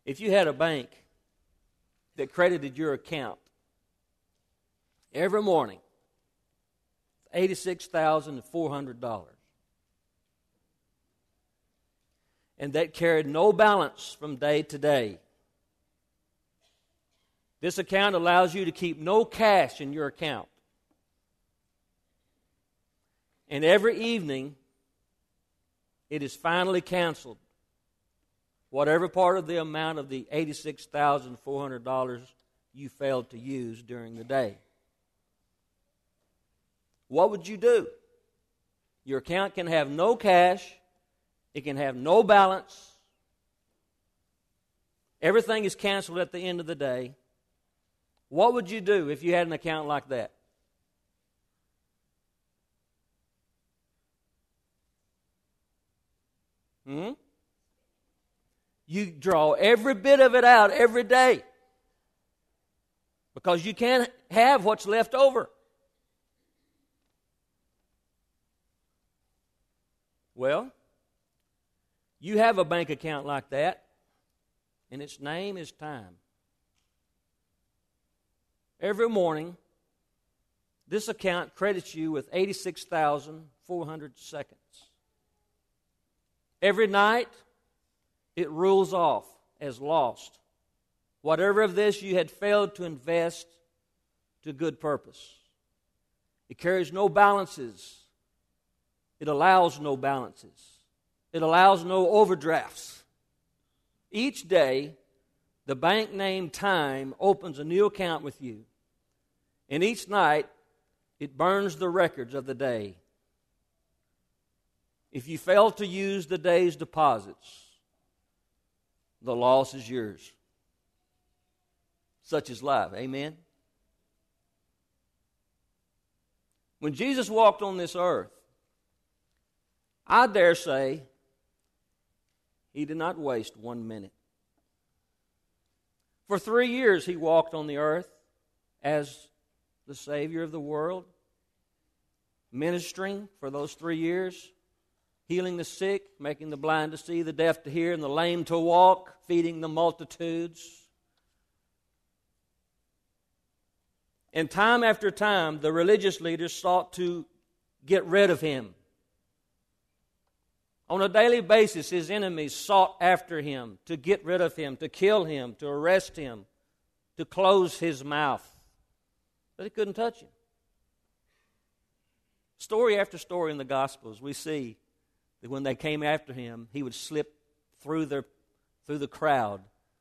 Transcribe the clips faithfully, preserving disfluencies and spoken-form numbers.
If you had a bank that credited your account every morning, eighty-six thousand four hundred dollars, and that carried no balance from day to day. This account allows you to keep no cash in your account. And every evening, it is finally canceled. Whatever part of the amount of the eighty-six thousand four hundred dollars you failed to use during the day. What would you do? Your account can have no cash. It can have no balance. Everything is canceled at the end of the day. What would you do if you had an account like that? Hmm? You draw every bit of it out every day because you can't have what's left over. Well, you have a bank account like that, and its name is time. Every morning, this account credits you with eighty-six thousand four hundred seconds. Every night, it rules off as lost whatever of this you had failed to invest to good purpose. It carries no balances. It allows no balances. It allows no overdrafts. Each day, the bank named Time opens a new account with you. And each night, it burns the records of the day. If you fail to use the day's deposits, the loss is yours. Such is life. Amen? When Jesus walked on this earth, I dare say he did not waste one minute. For three years he walked on the earth as the Savior of the world, ministering for those three years, healing the sick, making the blind to see, the deaf to hear, and the lame to walk, feeding the multitudes. And time after time, the religious leaders sought to get rid of him. On a daily basis, his enemies sought after him, to get rid of him, to kill him, to arrest him, to close his mouth. But they couldn't touch him. Story after story in the Gospels, we see that when they came after him, he would slip through their, through the crowd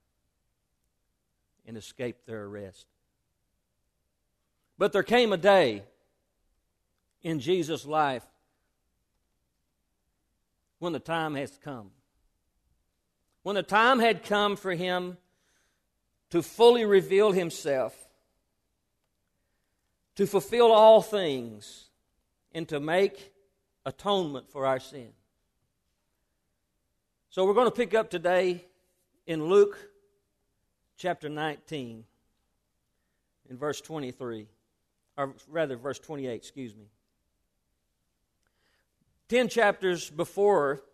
and escape their arrest. But there came a day in Jesus' life when the time has come. When the time had come for him to fully reveal himself, to fulfill all things, and to make atonement for our sin. So we're going to pick up today in Luke chapter nineteen, in verse twenty-three, or rather verse twenty-eight, excuse me. Ten chapters before,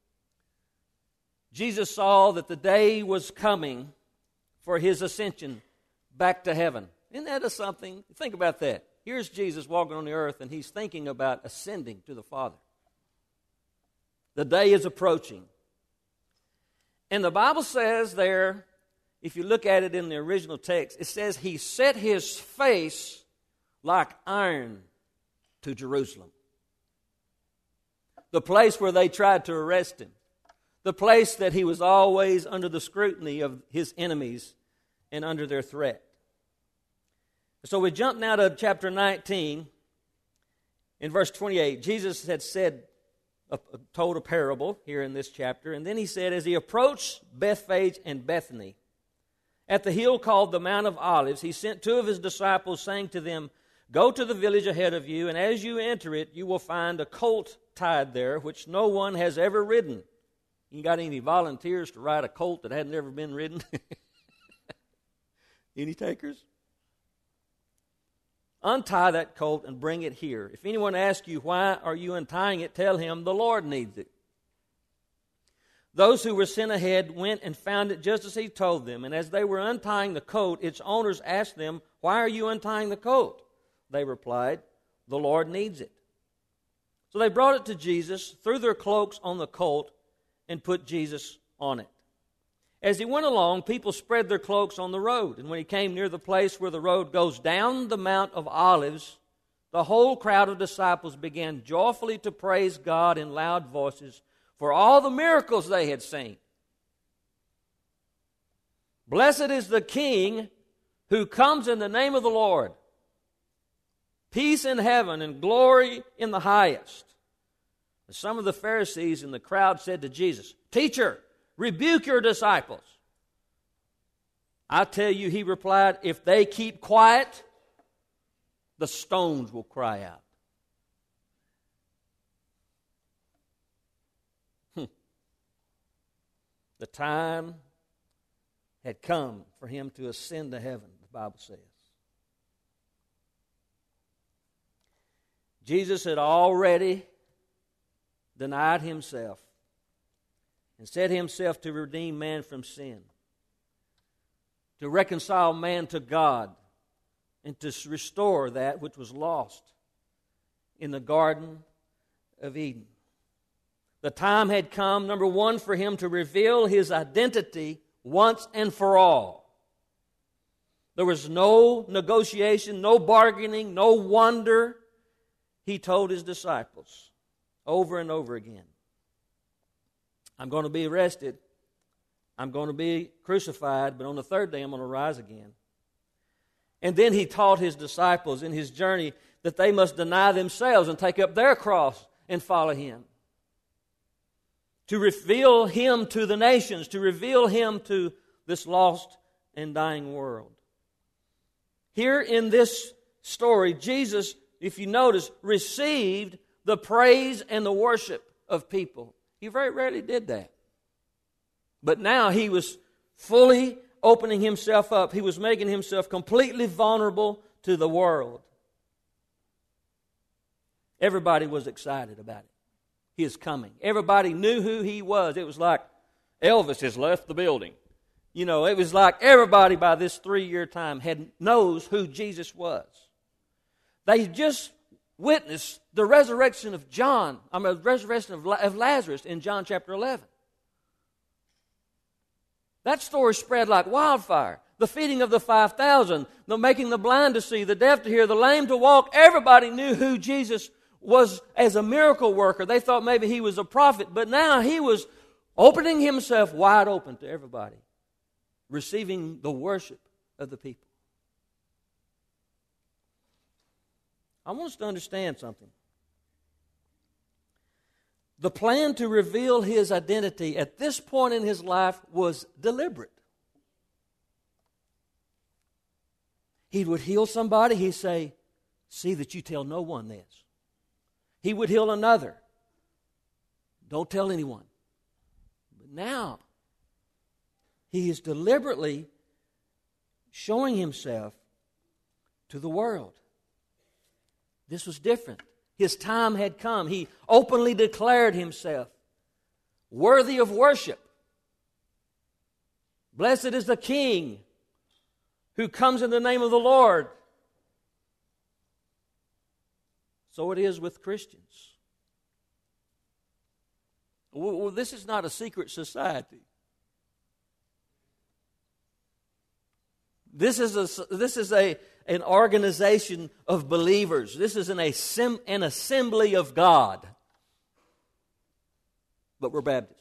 Jesus saw that the day was coming for his ascension back to heaven. Isn't that a something? Think about that. Here's Jesus walking on the earth, and he's thinking about ascending to the Father. The day is approaching. And the Bible says there, if you look at it in the original text, it says he set his face like iron to Jerusalem. The place where they tried to arrest him. The place that he was always under the scrutiny of his enemies and under their threat. So we jump now to chapter nineteen. In verse twenty-eight, Jesus had said, uh, told a parable here in this chapter. And then he said, as he approached Bethphage and Bethany, at the hill called the Mount of Olives, he sent two of his disciples, saying to them, go to the village ahead of you, and as you enter it, you will find a colt tied there, which no one has ever ridden. You got any volunteers to ride a colt that hadn't ever been ridden? Any takers? Untie that colt and bring it here. If anyone asks you, why are you untying it, tell him the Lord needs it. Those who were sent ahead went and found it just as he told them. And as they were untying the coat, its owners asked them, "Why are you untying the coat?" They replied, "The Lord needs it." So they brought it to Jesus, threw their cloaks on the colt, and put Jesus on it. As he went along, people spread their cloaks on the road. And when he came near the place where the road goes down the Mount of Olives, the whole crowd of disciples began joyfully to praise God in loud voices for all the miracles they had seen. "Blessed is the King who comes in the name of the Lord. Peace in heaven and glory in the highest." And some of the Pharisees in the crowd said to Jesus, "Teacher, rebuke your disciples." "I tell you," he replied, "if they keep quiet, the stones will cry out." The time had come for him to ascend to heaven, the Bible says. Jesus had already denied himself and set himself to redeem man from sin, to reconcile man to God, and to restore that which was lost in the Garden of Eden. The time had come, number one, for him to reveal his identity once and for all. There was no negotiation, no bargaining, no wonder. He told his disciples over and over again, "I'm going to be arrested. I'm going to be crucified, but on the third day I'm going to rise again." And then he taught his disciples in his journey that they must deny themselves and take up their cross and follow him. To reveal him to the nations, to reveal him to this lost and dying world. Here in this story, Jesus, if you notice, received the praise and the worship of people. He very rarely did that. But now he was fully opening himself up. He was making himself completely vulnerable to the world. Everybody was excited about it. His coming. Everybody knew who he was. It was like Elvis has left the building. You know, it was like everybody by this three-year time had knows who Jesus was. They just witnessed the resurrection of John, I mean, the resurrection of, of Lazarus in John chapter eleven. That story spread like wildfire. The feeding of the five thousand, the making the blind to see, the deaf to hear, the lame to walk. Everybody knew who Jesus was as a miracle worker. They thought maybe he was a prophet, but now he was opening himself wide open to everybody, receiving the worship of the people. I want us to understand something. The plan to reveal his identity at this point in his life was deliberate. He would heal somebody, he'd say, "See that you tell no one this." He would heal another. "Don't tell anyone." But now, he is deliberately showing himself to the world. This was different. His time had come. He openly declared himself worthy of worship. Blessed is the King who comes in the name of the Lord. So it is with Christians. Well, this is not a secret society. This is a, this is a, an organization of believers. This is an, assemb- an assembly of God. But we're Baptist.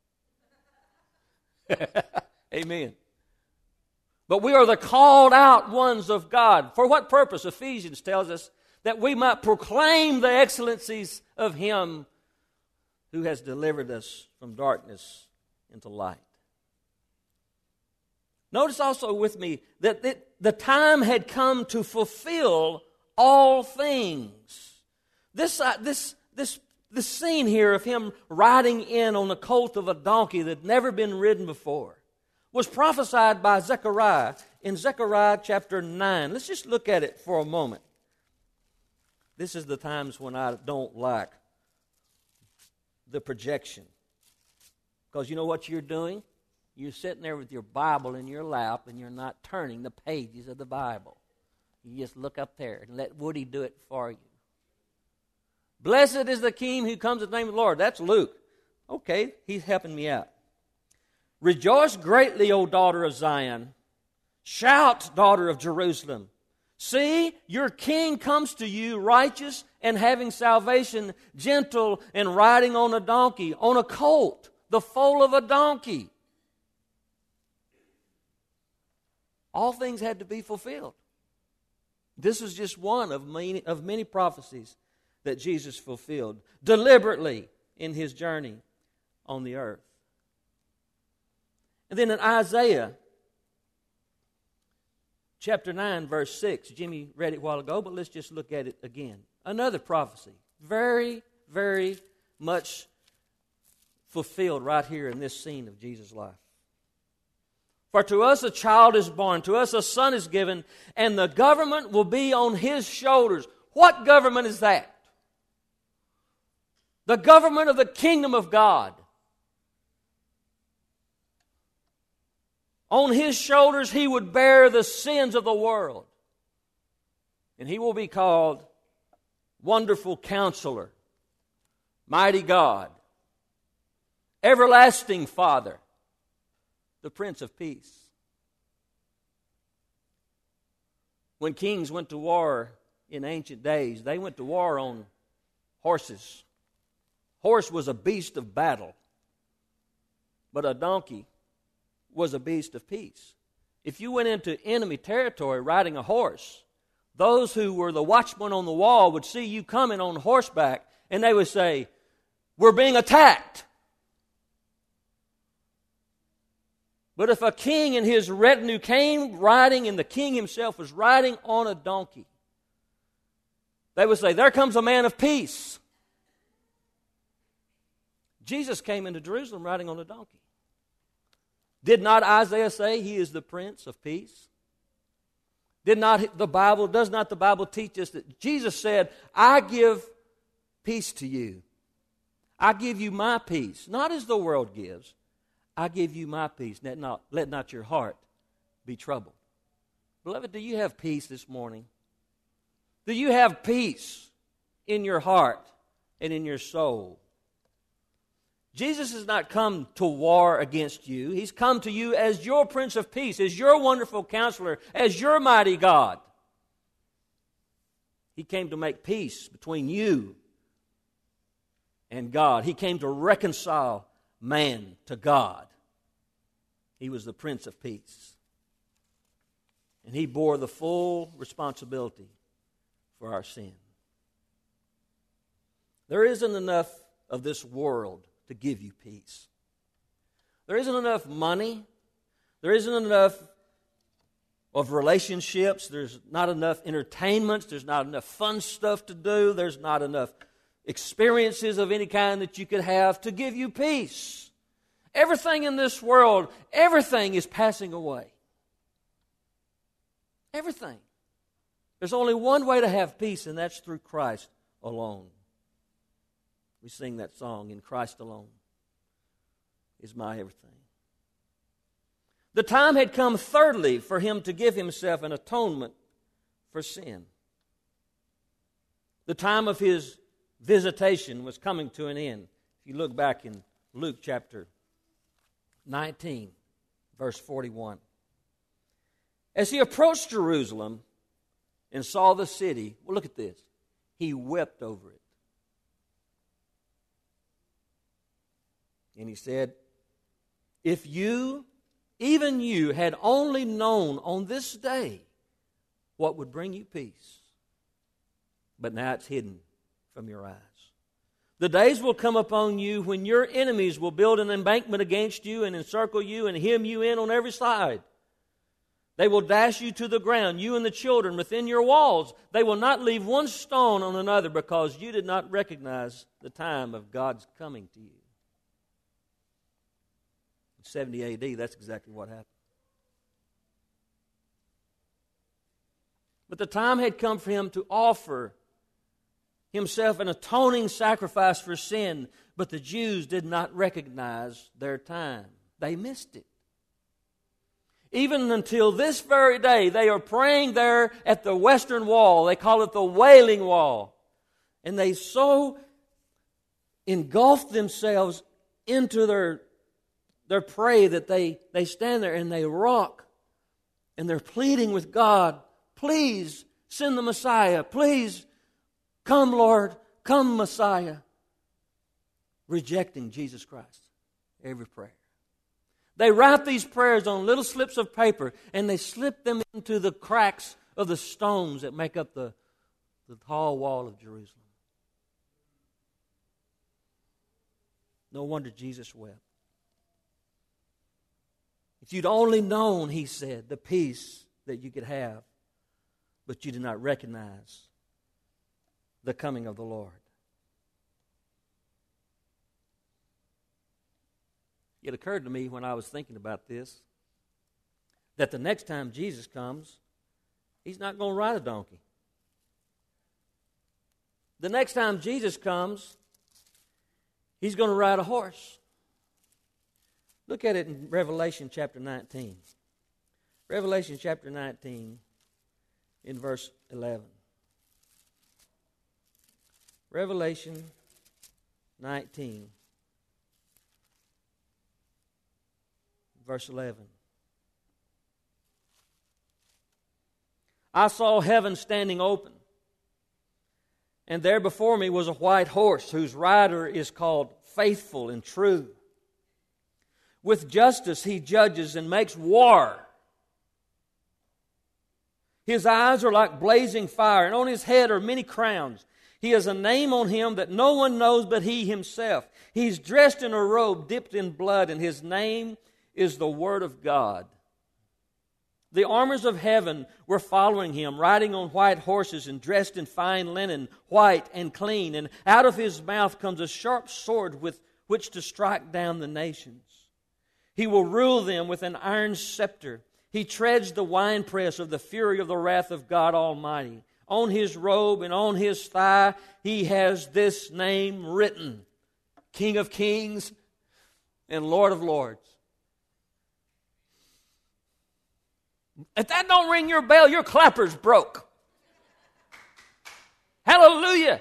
Amen. But we are the called out ones of God. For what purpose? Ephesians tells us that we might proclaim the excellencies of Him who has delivered us from darkness into light. Notice also with me that the time had come to fulfill all things. This, uh, this, this, this scene here of him riding in on the colt of a donkey that had never been ridden before was prophesied by Zechariah in Zechariah chapter nine. Let's just look at it for a moment. This is the times when I don't like the projection, Because you know what you're doing? You're sitting there with your Bible in your lap and you're not turning the pages of the Bible. You just look up there and let Woody do it for you. Blessed is the King who comes in the name of the Lord. That's Luke. Okay, he's helping me out. Rejoice greatly, O daughter of Zion. Shout, daughter of Jerusalem. See, your king comes to you righteous and having salvation, gentle and riding on a donkey, on a colt, the foal of a donkey. All things had to be fulfilled. This is just one of many, of many prophecies that Jesus fulfilled deliberately in his journey on the earth. And then in Isaiah chapter nine, verse six, Jimmy read it a while ago, but let's just look at it again. Another prophecy, very, very much fulfilled right here in this scene of Jesus' life. For to us a child is born, to us a son is given, and the government will be on his shoulders. What government is that? The government of the kingdom of God. On his shoulders he would bear the sins of the world. And he will be called Wonderful Counselor, Mighty God, Everlasting Father, the Prince of Peace. When kings went to war in ancient days, they went to war on horses. Horse was a beast of battle, but a donkey was a beast of peace. If you went into enemy territory riding a horse, those who were the watchmen on the wall would see you coming on horseback, and they would say, "We're being attacked." But if a king and his retinue came riding, and the king himself was riding on a donkey, they would say, "There comes a man of peace." Jesus came into Jerusalem riding on a donkey. Did not Isaiah say he is the Prince of Peace? Did not the Bible, does not the Bible teach us that Jesus said, "I give peace to you. I give you my peace, not as the world gives. I give you my peace. Let not, let not your heart be troubled." Beloved, do you have peace this morning? Do you have peace in your heart and in your soul? Jesus has not come to war against you. He's come to you as your Prince of Peace, as your wonderful counselor, as your mighty God. He came to make peace between you and God. He came to reconcile man to God. He was the Prince of Peace. And he bore the full responsibility for our sin. There isn't enough of this world to give you peace. There isn't enough money. There isn't enough of relationships. There's not enough entertainments. There's not enough fun stuff to do. There's not enough experiences of any kind that you could have to give you peace. Everything in this world, everything is passing away. Everything. There's only one way to have peace, and that's through Christ alone. We sing that song, "In Christ alone is my everything." The time had come, thirdly, for him to give himself an atonement for sin. The time of his visitation was coming to an end. If you look back in Luke chapter nineteen, verse forty-one. As he approached Jerusalem and saw the city, well, look at this, he wept over it. And he said, "If you, even you, had only known on this day what would bring you peace. But now it's hidden from your eyes. The days will come upon you when your enemies will build an embankment against you and encircle you and hem you in on every side. They will dash you to the ground, you and the children within your walls. They will not leave one stone on another because you did not recognize the time of God's coming to you." In seventy A D, that's exactly what happened. But the time had come for him to offer himself an atoning sacrifice for sin, But the Jews did not recognize their time. They missed it. Even until this very day, they are praying there at the Western Wall. They call it the Wailing Wall. And they so engulf themselves into their, their prayer that they, they stand there and they rock. And they're pleading with God, please send the Messiah. Please come, Lord. Come, Messiah. Rejecting Jesus Christ. Every prayer. They write these prayers on little slips of paper and they slip them into the cracks of the stones that make up the, the tall wall of Jerusalem. No wonder Jesus wept. If you'd only known, he said, the peace that you could have, but you did not recognize the coming of the Lord. It occurred to me when I was thinking about this that the next time Jesus comes, he's not going to ride a donkey. The next time Jesus comes, he's going to ride a horse. Look at it in Revelation chapter nineteen. Revelation chapter nineteen in verse eleven. Revelation nineteen. Verse eleven. I saw heaven standing open, and there before me was a white horse whose rider is called Faithful and True. With justice he judges and makes war. His eyes are like blazing fire, and on his head are many crowns. He has a name on him that no one knows but he himself. He's dressed in a robe dipped in blood, and his name is the Word of God. The armies of heaven were following him, riding on white horses and dressed in fine linen, white and clean. And out of his mouth comes a sharp sword with which to strike down the nations. He will rule them with an iron scepter. He treads the winepress of the fury of the wrath of God Almighty. On his robe and on his thigh he has this name written, King of Kings and Lord of Lords. If that don't ring your bell, your clapper's broke. Hallelujah.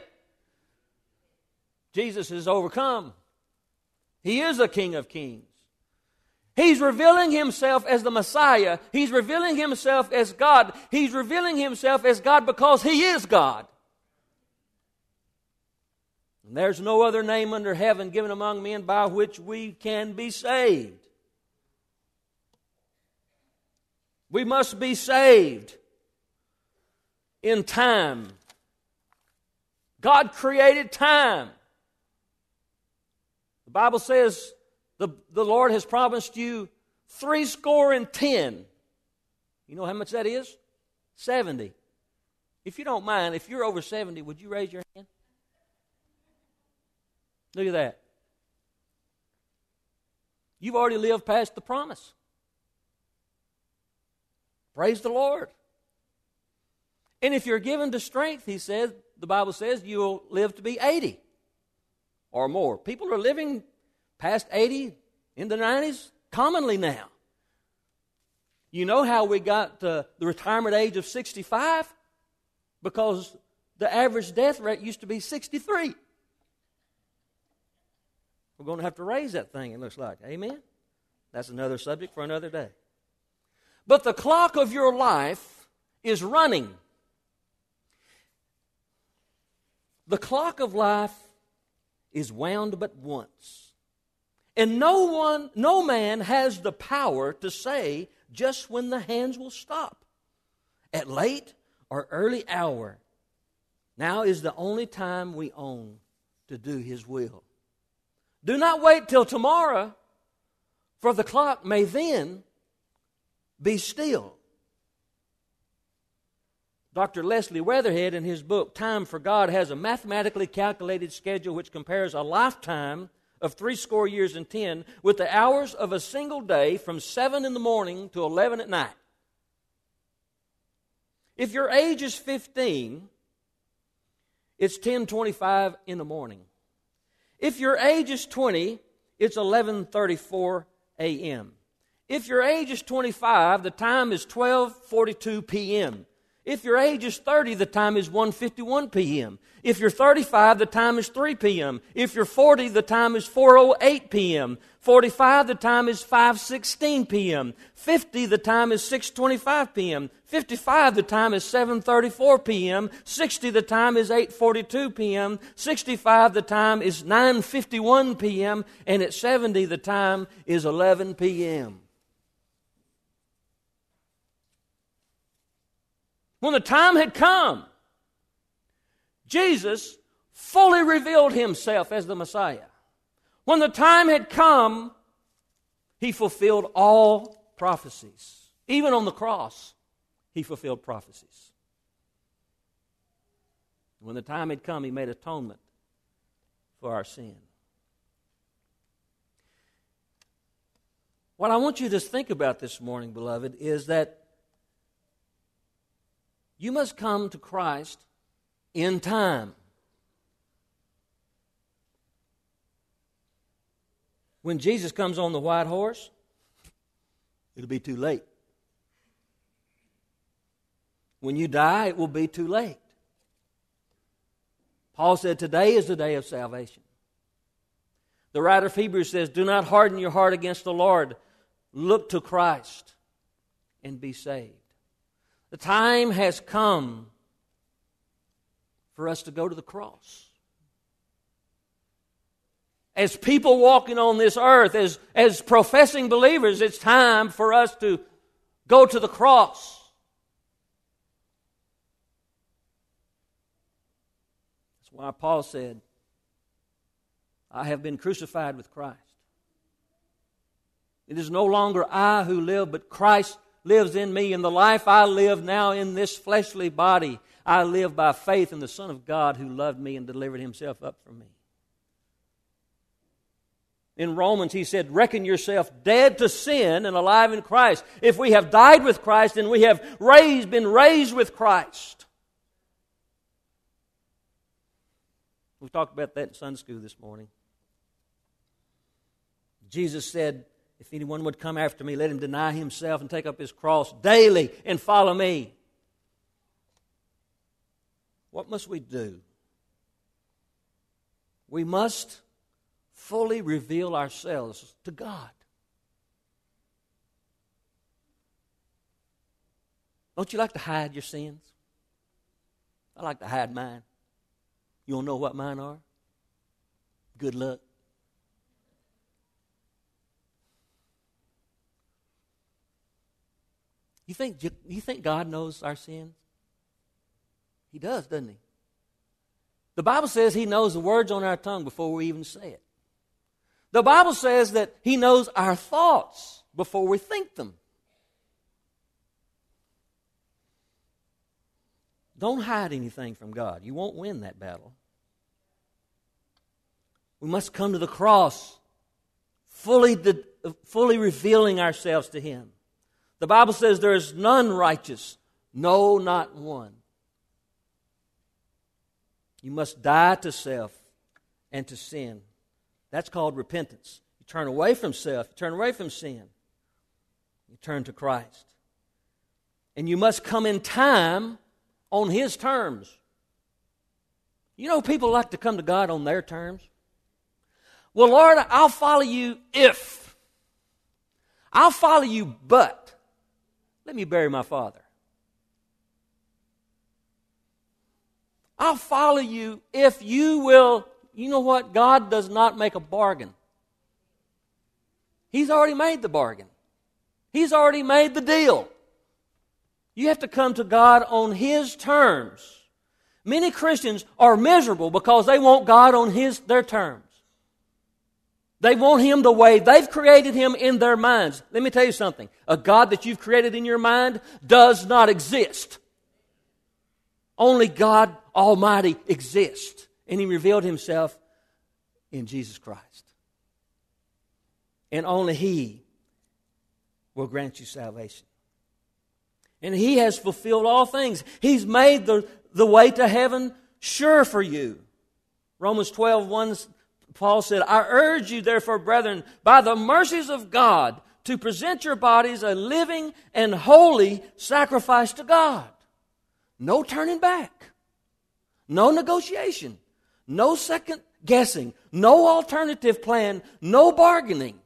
Jesus is overcome. He is a King of Kings. He's revealing himself as the Messiah. He's revealing himself as God. He's revealing himself as God because he is God. And there's no other name under heaven given among men by which we can be saved. We must be saved in time. God created time. The Bible says the, the Lord has promised you three score and ten. You know how much that is? Seventy. If you don't mind, if you're over seventy, would you raise your hand? Look at that. You've already lived past the promise. Praise the Lord. And if you're given to strength, he says, the Bible says, you'll live to be eighty or more. People are living past eighty in the nineties commonly now. You know how we got uh, the retirement age of sixty-five? Because the average death rate used to be sixty-three. We're going to have to raise that thing, it looks like. Amen? That's another subject for another day. But the clock of your life is running. The clock of life is wound but once. And no one, no man has the power to say just when the hands will stop. At late or early hour, now is the only time we own to do his will. Do not wait till tomorrow, for the clock may then be still. Doctor Leslie Weatherhead, in his book, Time for God, has a mathematically calculated schedule which compares a lifetime of three score years and ten with the hours of a single day from seven in the morning to eleven at night. If your age is fifteen, it's ten twenty-five in the morning. If your age is twenty, it's eleven thirty-four a.m. If your age is twenty-five, the time is twelve forty-two p.m. If your age is thirty, the time is one fifty-one p.m. If you're thirty-five, the time is three p.m. If you're forty, the time is four oh eight p.m. forty-five, the time is five sixteen p.m. fifty, the time is six twenty-five p.m. fifty-five, the time is seven thirty-four p.m. sixty, the time is eight forty-two p.m. sixty-five, the time is nine fifty-one p.m. And at seventy, the time is eleven p.m. When the time had come, Jesus fully revealed Himself as the Messiah. When the time had come, He fulfilled all prophecies. Even on the cross, He fulfilled prophecies. When the time had come, He made atonement for our sin. What I want you to think about this morning, beloved, is that you must come to Christ in time. When Jesus comes on the white horse, it'll be too late. When you die, it will be too late. Paul said, today is the day of salvation. The writer of Hebrews says, do not harden your heart against the Lord. Look to Christ and be saved. The time has come for us to go to the cross. As people walking on this earth, as, as professing believers, it's time for us to go to the cross. That's why Paul said, I have been crucified with Christ. It is no longer I who live, but Christ lives in me. And the life I live now in this fleshly body, I live by faith in the Son of God who loved me and delivered Himself up for me. In Romans, he said, reckon yourself dead to sin and alive in Christ. If we have died with Christ, then we have raised, been raised with Christ. We talked about that in Sunday school this morning. Jesus said, if anyone would come after me, let him deny himself and take up his cross daily and follow me. What must we do? We must fully reveal ourselves to God. Don't you like to hide your sins? I like to hide mine. You want to know what mine are? Good luck. You think, you think God knows our sins? He does, doesn't He? The Bible says He knows the words on our tongue before we even say it. The Bible says that He knows our thoughts before we think them. Don't hide anything from God. You won't win that battle. We must come to the cross, fully, fully revealing ourselves to Him. The Bible says there is none righteous, no, not one. You must die to self and to sin. That's called repentance. You turn away from self, you turn away from sin. You turn to Christ. And you must come in time on His terms. You know, people like to come to God on their terms. Well, Lord, I'll follow you if. I'll follow you, but. Let me bury my father. I'll follow you if you will. You know what? God does not make a bargain. He's already made the bargain. He's already made the deal. You have to come to God on His terms. Many Christians are miserable because they want God on His their terms. They want Him the way they've created Him in their minds. Let me tell you something. A God that you've created in your mind does not exist. Only God Almighty exists. And He revealed Himself in Jesus Christ. And only He will grant you salvation. And He has fulfilled all things. He's made the, the way to heaven sure for you. Romans twelve one, Paul said, I urge you, therefore, brethren, by the mercies of God, to present your bodies a living and holy sacrifice to God. No turning back. No negotiation. No second guessing. No alternative plan. No bargaining.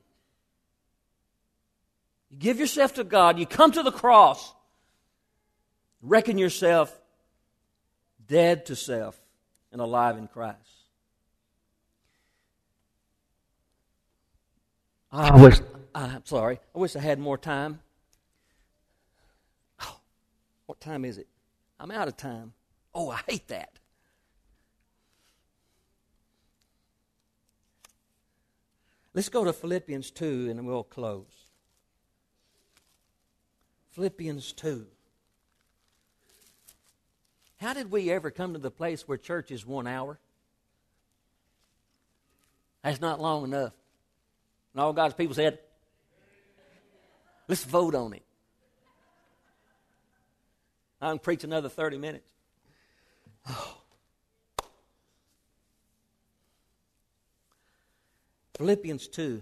You give yourself to God. You come to the cross. Reckon yourself dead to self and alive in Christ. I wish, I'm sorry, I wish I had more time. Oh, what time is it? I'm out of time. Oh, I hate that. Let's go to Philippians two and we'll close. Philippians two. How did we ever come to the place where church is one hour? That's not long enough. And all God's people said, let's vote on it. I can preach another thirty minutes. Oh. Philippians two,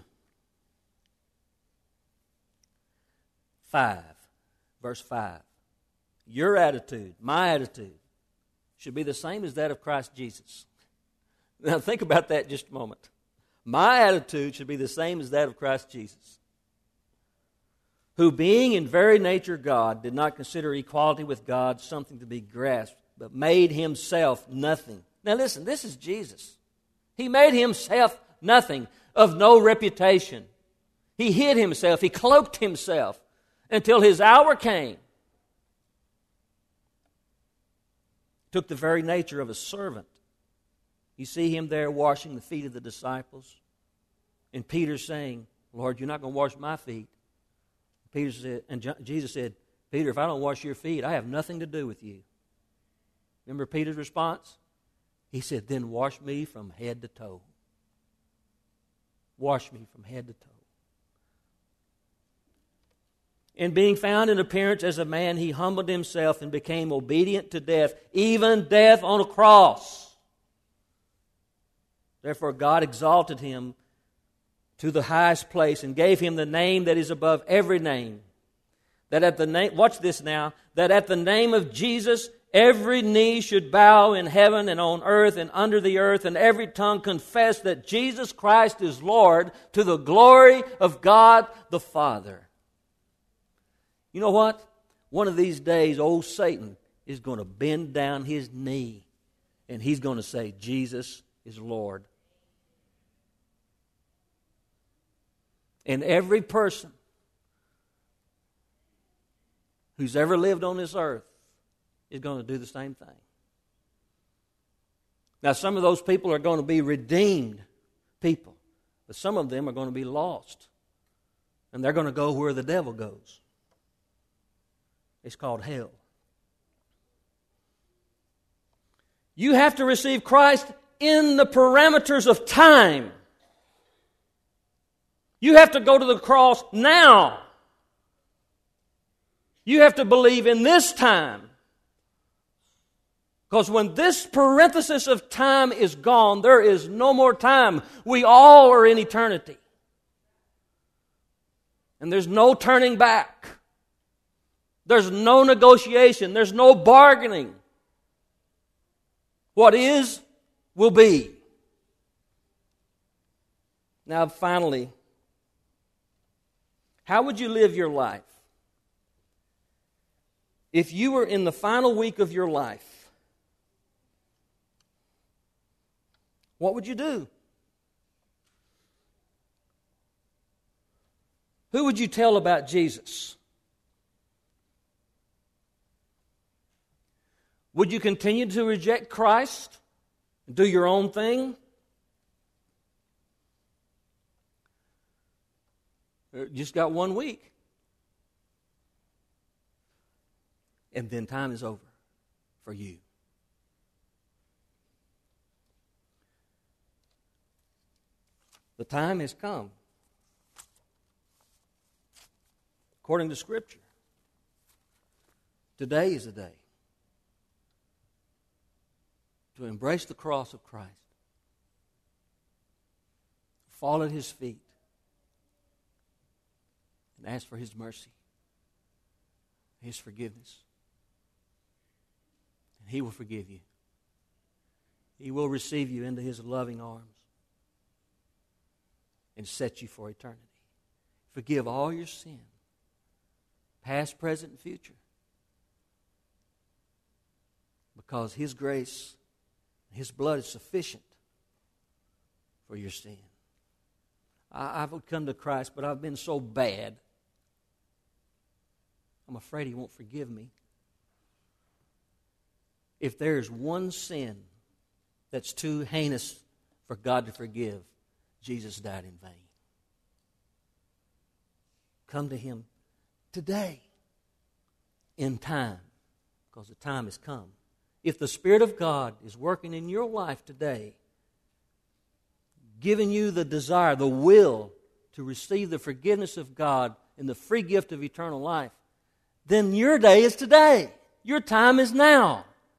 five, verse five. Your attitude, my attitude, should be the same as that of Christ Jesus. Now think about that just a moment. My attitude should be the same as that of Christ Jesus, who being in very nature God, did not consider equality with God something to be grasped, but made himself nothing. Now listen, this is Jesus. He made himself nothing, of no reputation. He hid himself, he cloaked himself until his hour came. Took the very nature of a servant. You see him there washing the feet of the disciples. And Peter saying, Lord, you're not going to wash my feet. Peter said, and Jesus said, Peter, if I don't wash your feet, I have nothing to do with you. Remember Peter's response? He said, then wash me from head to toe. Wash me from head to toe. And being found in appearance as a man, he humbled himself and became obedient to death, even death on a cross. Therefore God exalted him to the highest place and gave him the name that is above every name. That at the name, watch this now, that at the name of Jesus every knee should bow in heaven and on earth and under the earth, and every tongue confess that Jesus Christ is Lord, to the glory of God the Father. You know what? One of these days, old Satan is going to bend down his knee and he's going to say, Jesus is Lord. And every person who's ever lived on this earth is going to do the same thing. Now, some of those people are going to be redeemed people, but some of them are going to be lost. And they're going to go where the devil goes. It's called hell. You have to receive Christ in the parameters of time. You have to go to the cross now. You have to believe in this time. Because when this parenthesis of time is gone, there is no more time. We all are in eternity. And there's no turning back. There's no negotiation. There's no bargaining. What is, will be. Now, finally, how would you live your life if you were in the final week of your life? What would you do? Who would you tell about Jesus? Would you continue to reject Christ and do your own thing? You just got one week. And then time is over for you. The time has come, according to Scripture. Today is the day to embrace the cross of Christ. fall at His feet and ask for His mercy, His forgiveness. And He will forgive you. He will receive you into His loving arms and set you for eternity. Forgive all your sin, past, present, and future. Because His grace, His blood is sufficient for your sin. I, I've come to Christ, but I've been so bad, I'm afraid He won't forgive me. If there's one sin that's too heinous for God to forgive, Jesus died in vain. Come to Him today, in time, because the time has come. If the Spirit of God is working in your life today, giving you the desire, the will to receive the forgiveness of God and the free gift of eternal life, then your day is today. Your time is now.